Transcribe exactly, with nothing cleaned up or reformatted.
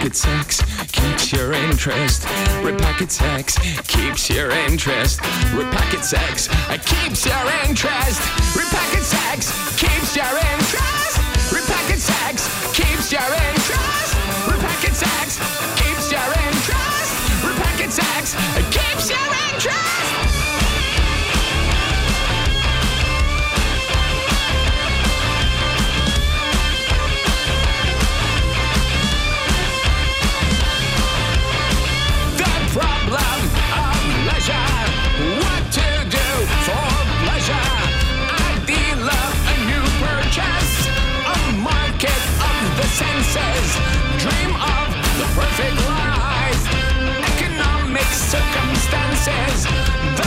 Repacket sex keeps your interest. Repacket sex keeps your interest. Repacket sex keeps your interest. Repacket sex keeps your interest. Repacket sex keeps your interest. Repacket sex keeps your interest. Repacket sex keeps your interest. Senses, dream of the perfect life. Economic circumstances,